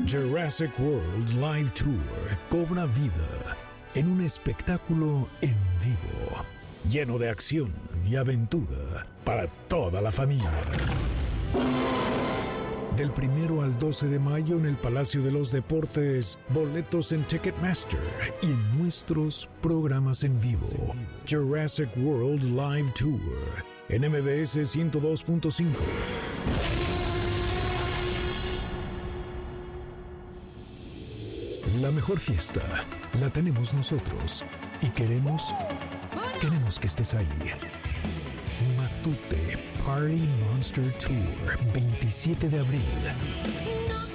Jurassic World Live Tour cobra vida en un espectáculo en vivo, lleno de acción y aventura para toda la familia. Del 1 al 12 de mayo en el Palacio de los Deportes, boletos en Ticketmaster y en nuestros programas en vivo. Jurassic World Live Tour en MBS 102.5. La mejor fiesta la tenemos nosotros y queremos que estés ahí. Matute Party Monster Tour, 27 de abril.